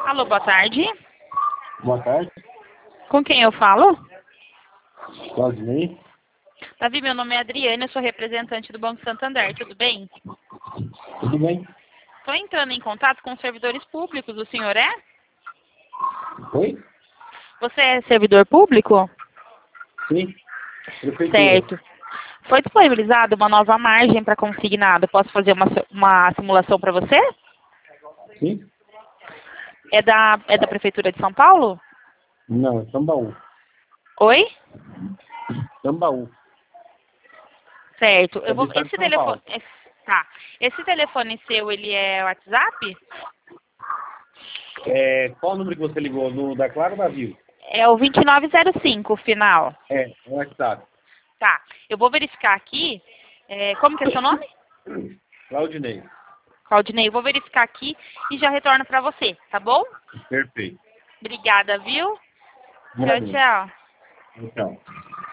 Alô, boa tarde. Boa tarde, Com quem eu falo? Claudinei. Davi, meu nome é Adriana, eu sou representante do Banco Santander, tudo bem? Tudo bem? Estou entrando em contato com os servidores públicos, o senhor é? Oi? Você é servidor público? Sim, prefeitura. Certo. Foi disponibilizada uma nova margem para consignado. Posso fazer uma simulação para você? Sim? É da Prefeitura de São Paulo? Não, é Tambaú. Oi? Tambaú. Certo. É do estado de São Paulo. Tá. Esse telefone seu, ele é WhatsApp? Qual o número que você ligou? No da Claro ou da Vivo? É o 2905, o final. É o WhatsApp. Tá. Eu vou verificar aqui. Como que é seu nome? Claudinei. Claudinei, eu vou verificar aqui e já retorno para você, tá bom? Perfeito. Obrigada, viu? Tchau, Agradeço. tchau. Então.